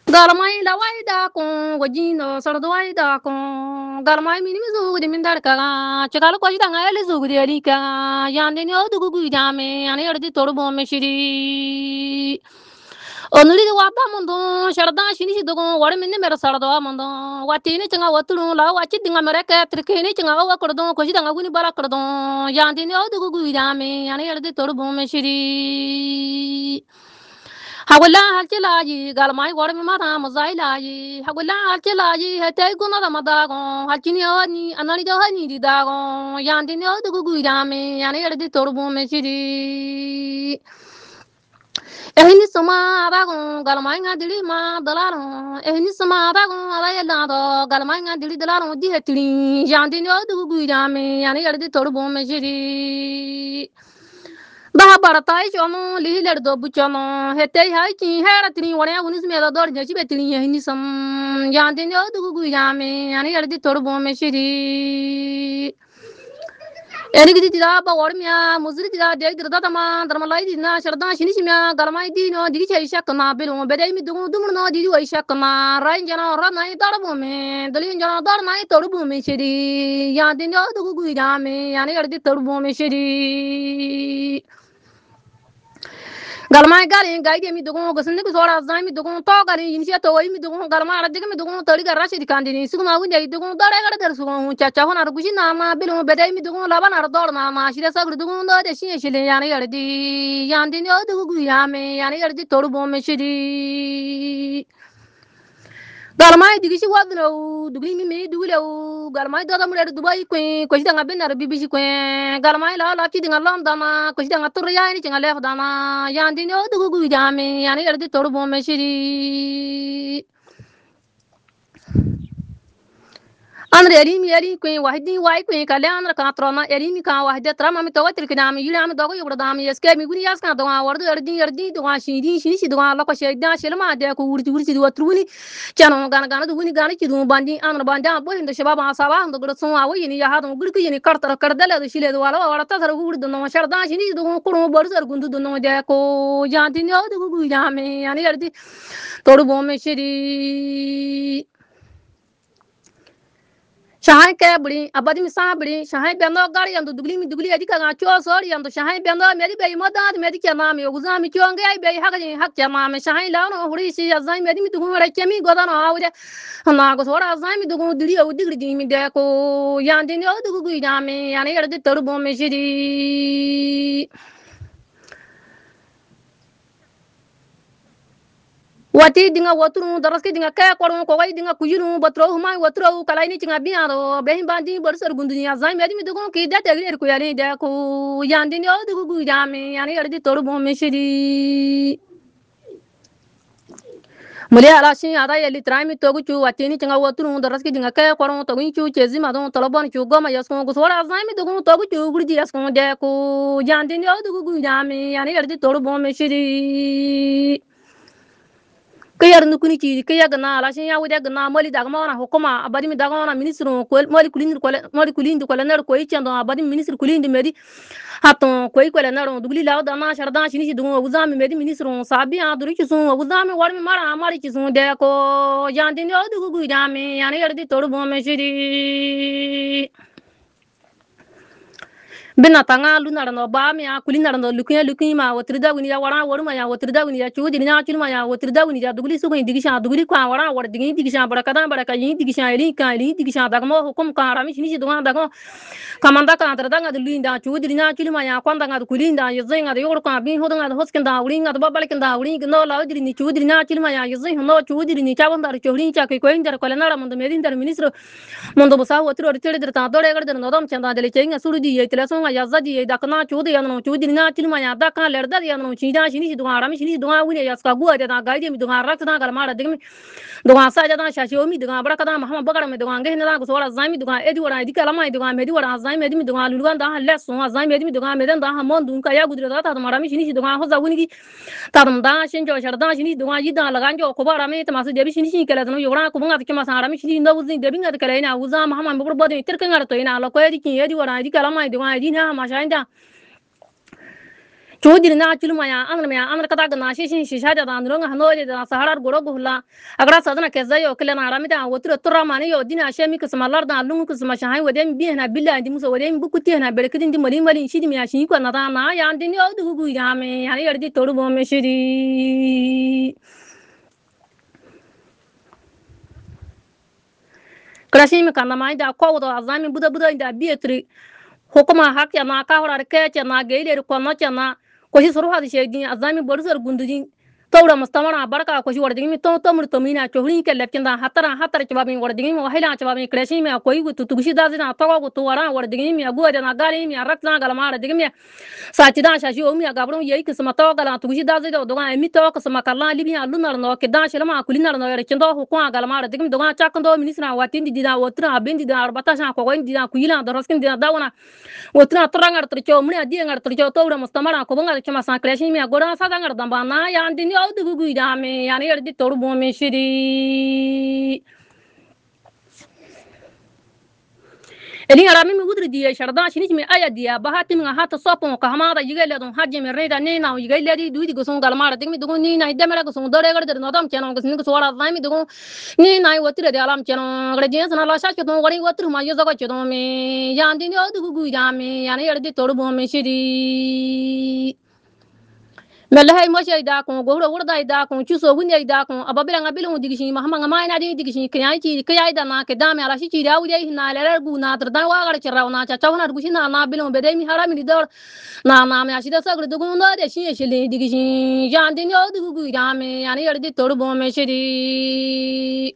Galmai la waida kun wajino sordo waida kun galmai minimi zugudi min darka chikal ko jida ngali zugudi alika yande ni odu gugu jame ani erdi torbo me shiri onuri di waba mundo sharda shini si dogo war minne mer sardo mundo watini chinga waturu la wachi dinga mere ke trikini chinga wa kordo ko jida nguni bala kordo yande ni odu gugu jame ani erdi torbo me shiri Hawala halcilaji galmai warmi mata muzailaji hawala halcilaji hete guna da madago halcini ani anani da hani di dago yandi ne odu gugu jame yani erdi torbu me shiri ehni sama dago galmai ngadili ma dalaro ehni sama dago ala yalla do galmai ngadili dalaro di hetri yandi ne odu gugu jame yani erdi torbu me shiri Baha baratai chono lihi lerdo buchono hete hai chi hera tini wane unis me da dor jachi betini yahini sam yande ne odu gugu yame yani yardi torbo me shiri eni gidi tida ba warmiya muzri tida de dirda tama darmalai dina sharda shini shimya galmai dino digi chai shakna belu bedai mi dugu dumur no digi wai shakna rain jana ra nai darbo me dalin jana dar nai torbo me shiri yande ne odu gugu yame yani yardi torbo me shiri galma gali gaide mi dugu gusinde ku sora zai mi dugu to gali insia to mi dugu galma ara diga mi dugu tori garra shi dikandini sugma gunja dugu dare gar der sugu chacha hona rugushi na ma bilu bedai mi dugu laban ar dor na ma shire sagru dugu do de shi shile yani yardi yandi no dugu yame yani yardi toru bom shiri galmai digi shi wadno dugli mi me duglew galmai dada mure dubai ko shi danga benar bibi ko galmai la fi dinga lam dama ko shi danga tur ya ni tinga lef dama yandi no dugu jame yani erdi toru bom shiri Andre eri kuin wahidi wai kuin kale andra ka trona eri mi ka wahide trama mi tawatir kidam yila mi dogo yobro dam yeske mi guni yas ka do wardu erdi do shini do la ko sheda shelma de ko wurti do truni chano gana do guni gana ki do bandi andra banda bo hindo shababa saba ndo gro sun awo yini ya hadu gurki yini kartar kardale do shile do wala wala ta sar gurdu no sharda shini do ko bor sar gundu do no de ko janti no do gu jame yani erdi toru bom shiri Shahai ke buri abadi mi sa buri shahai bendo gari yandu dugli adi kaga cho sori yandu shahai bendo meri be moda meri ke mami oguza mi chonge ai be hak ke mami shahai la no huri si azai meri mi dugu re kemi goda no awde na go sora azai mi dugu dili o digri di mi de ko yandi no dugu gu jami yani yerde toru bom mi shiri Wati dinga waturu daraski dinga kaya korun ko wai dinga kujuru batro huma watro kalai ni cinga biaro behin bandi borsar gundunya zai medi mi dugun ki da tegri ko yani da ko yandi ni odu gu jami yani yardi toru bom mishiri muli ala shin ada yeli trami togu chu wati ni cinga waturu daraski dinga kaya korun togu chu chezi ma don tolobon chu goma yaskon gu sora zai mi dugun togu chu gurdi yaskon da ko yandi ni odu gu jami yani yardi toru bom mishiri kayar nukuni ci kaya gana la shin ya wuda gana mali daga ma wana hukuma abadi mi daga wana ministru ko mali kulindi ko nar ko yichando abadi ministru kulindi medi haton ko ko nar dugli la da na sharda shini dugu wuzami medi ministru sabi a duru ci sun wuzami warmi mara mari ci sun de ko yandi no dugu jami yani yardi toru bom shiri bina tanga lu narano ba mi a kuli narano lukin ma wotrida wini ya wara waruma ya wotrida wini ya chudi nya chulma ya wotrida wini ya dugli sugo indigisha dugli kwa wara war digi digisha baraka yin digisha eli digisha dagmo hukum ka rami shini dunga dago kamanda ka andra danga dulu inda chudi nya chulma ya kwanda nga kuli inda yezai nga yor ka bin hodanga hoskin da wuri nga babal kin da wuri no la udri ni chudi nya chulma ya yezai no chudi ni chawon dar chori cha ko indar ko nara mundo medin dar ministro mundo busa wotro ritire dir ta dore gar der nodam chanda dele chenga surudi yetla so ya zadi dakna chudi yano chudi na tilma ya dakna lerda yano chida shini dunga rami shini dunga wini ya ska guwa da gaide mi dunga rakta gal mara digmi dunga sa da shashi omi dunga baraka da mahama bagara mi dunga ngehna da sora zami dunga edi wara dikala mai dunga medi wara zami medi mi dunga lulwan da lesso zami medi mi dunga medan da hamon dunka ya gudra da ta mara mi shini dunga hoza wini ta dum da shin jo sharda shini dunga yida laganjo ko bara mi ta masu debi shini kala da yora ko bunga kema sa rami shini ndo uzin debi ngad kala ina uza mahama bur bodi tirkan ar to ina lo ko edi kin edi wara dikala mai dunga edi na ma shainda Chudi na chuluma ya amna kata gna shi shada da ndronga hanole da saharar goro guhla agra sadana keza yo kila na ramita wotro tura mani yo dina shemi kusmalar da lungu kusma shahay wadem bi na billa ndi muso wadem bukuti na berkidin di mali shidi mi ashi ko na da na ya ndi yo dugu ya me ya yardi toru bo me shiri krashi mi kana mai da ko do azami buda da bietri hukuma hakya na ka horar ke na geile ko no na koshi suru hadi shedi azami borsar gundujin tawra mustamana barka koshi wardin mi to mur to mina chohrin ke lepkin da hatara chababin wardin mi wahila chababin kreshi mi koyi gutu tugushi da zina tawa gutu wara wardin mi agu da na gari mi rakna galmara digmi sachi da shashi o mi agabrum yeyi kisma to gala tugushi da zida doga mi to kisma kala libi alunar no ke da shilama kulinar no rechindo hukuma galmara digmi doga chakndo minisra watin di da wotra abendi da arbata sha ko gondi da kuyila da roskin da dawana wotra trangar tricho muni adi ngar tricho tawra mustamara ko bangar chama sa kreshi mi agora sa dangar damba na ya ndini o dugu guidame yani yerdi toru bome shiri Eli arami mi wudri diye sharda shini mi aya diya bahati mi hata sopon ka hamada yigele don haje mi reda ne na yigele di duidi gusun galmara digmi dugun ni na demera gusun dore gar der nodam cheno gusun gusun wala zami dugun ni na wotire de alam cheno gre jens na la sha chedon gari wotru ma yoza ko chedon me yandi ni odu gugu jame yani yerdi toru bome shiri Melahay mo shay da ko goro wurda da ko chuso gunya da ko ababira ngabilu digishi mahama ngama na di digishi kiyai da na ke dame ala shi da wuri na lere gu na dar dan wa gar chiraw na cha chawna gushi na bilu be dai mi harami di dor na me ashi da sagr dugu no de shi shi digishi jandi no dugu jame yani yerdi toru bo me shiri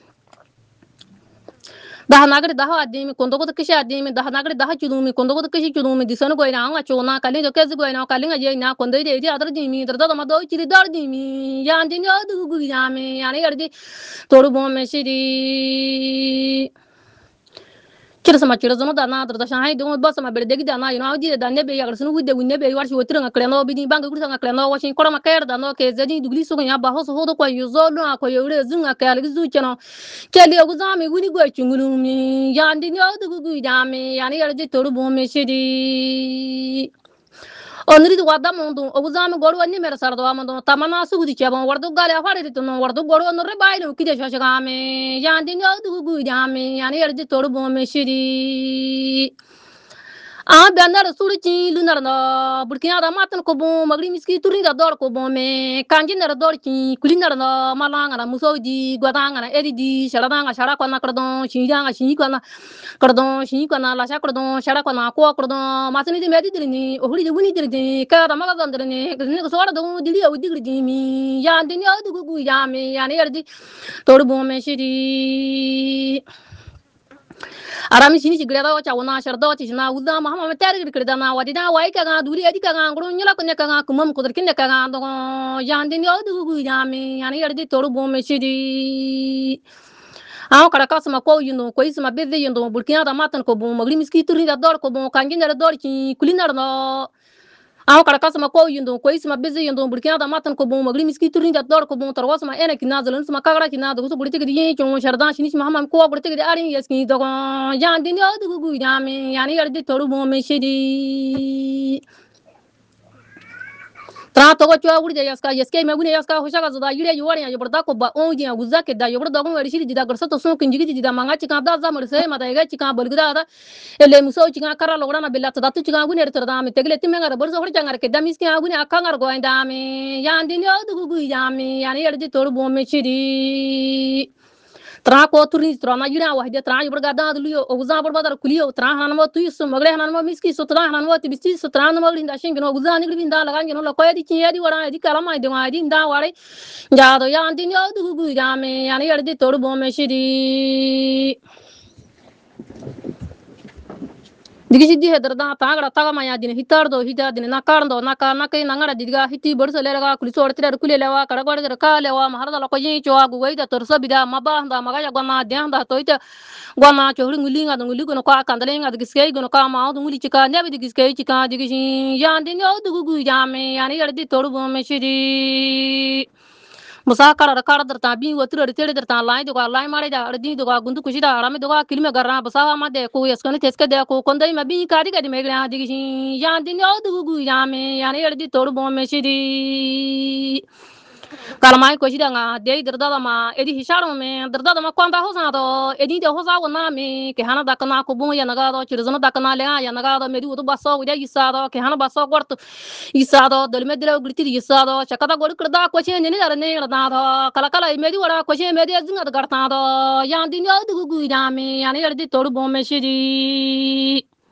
dah nagri dah adimi kondo ko kishi adimi dah nagri dah chudumi kondo ko kishi chudumi disanu go ina nga chona kali jo kezi go ina kali nga je ina kondo de adar dimi dar da ma do chiri dar dimi yandi no du gu yame yani yardi toru bom me shiri Chirasama da na dar da shan hay do basa ma berde gida na yino awdi da nebe yagar sunu wudde winne be warshi wotira nga kleno bidi banga gursa nga kleno washin kora ma kayar da no ke zadi dugli su nya ba hoso hodo ko yuzo lu ko yore zunga kayal gizu cheno keli ogu zami wuni go chungulu mi yandi no du gu dame yani yardi toru bom me shiri onri du wada mundu ogu zami goru wani mer sardo amondo tamana sugudi chebon wardu gale afare de no wardu goru onre baylo kide shashagame yandi no du gu dame yani yardi toru bom me shiri benar surichi lunar no burkina da matan ko bon magri miski turin da dor ko bon me kanji nar dor ki kulinar no malanga na musodi gwadanga na edidi sharadanga shara ko na kordon shinjanga shi ko na la sha kordon shara ko na ko kordon masini de medi dirni ohuri de wuni dirni ka da maga gondrni ni ko sora do dili o digri mi ya ndini o dugu ya me ya ne yardi tor bon me shiri arami shini sigreda wacha wana sharda wacha na uda mahama me tar gir kirda na wadi da wai ka ga duri adi ka ga nguru nyala kunya ka ga kumam kudur kinne ka ga do jandi ni odu gu jami yani yardi toru bom me shidi aw kara kasma ko yuno ko isma beze yundo burkina da matan ko bom magri miski turni da dor ko bom kangi da dor ki kulinar no aw kara kasma ko yundo ko isma beze yundo burkina da matan ko bom magri miski turni da dor ko bom tarwasma ene kinazalun sma kagra kinado so burti gidi chon shardan shini mahama ko burti gidi arin yaski do jandi ni odu gu jami yani yardi toru bom me shidi tra to chwa wuri yaska me gune yaska hoshaga zada yire yuwari ya burda ko ba ongi ya guzake da yurda gon wari shiri dida garsa to so kinjigi dida manga chika da zamar se mata ga chika bolgida da ele muso chika kara logra na billa tada tu chika gune er tada me tegle timme ngar borso hor changar ke da miski gune akangar go inda me yandi ni odu gu yami yani yardi toru bom me shiri tra ko turni tra na yura wahde tra yur ga da lu o za bor badar kuliyo tra hanan mo tu su magre hanan mo miski so tra hanan mo ti bisti so tra no magri nda shingi no guza ni gri nda laga ngino lo ko yadi chi yadi wara yadi kala mai de ma yadi nda ware ja do ya ndi no du gu ya me yani yardi toru bom me shiri Digi di hedar da tagra taga maya din hitar do hida din na karndo na ka na kai nangara diga hiti borso lega kuliso ortira kule lewa kara gor der ka lewa maharda lo ko yin cho agu gaida torso bida maba da magaja gwana den da toita gwana cho nguli nga nguli gono ka kandale nga digiske gono ka ma do nguli chika ne digiske chika digi yan din yo dugu jame yani yardi toru bom me shiri Musa karara karadirta bi wotira tirdirta lai duga lai mare da ardi duga gundu kushida arame duga kilme garra basa ma de ko yeskani teske de ko kondai ma bi kadi kadi megla digi yandi no dugu yame yani ardi todu bom me shidi kalamai kushida nga de dirda ma edi hisharu me dirda ma kwanda hosa do edi de hosa wona me ke hana dakana ko bun yana ga do chirzana dakana le yana ga do medi wudu baso wuda yisa do ke hana baso gorto isado dolme dilo gurtir isado chakata gor kurda ko che ni dar ne rada do kala kala medi wara ko che medi zinga garta do yandi no dugu gudame yani yardi toru bom me shiri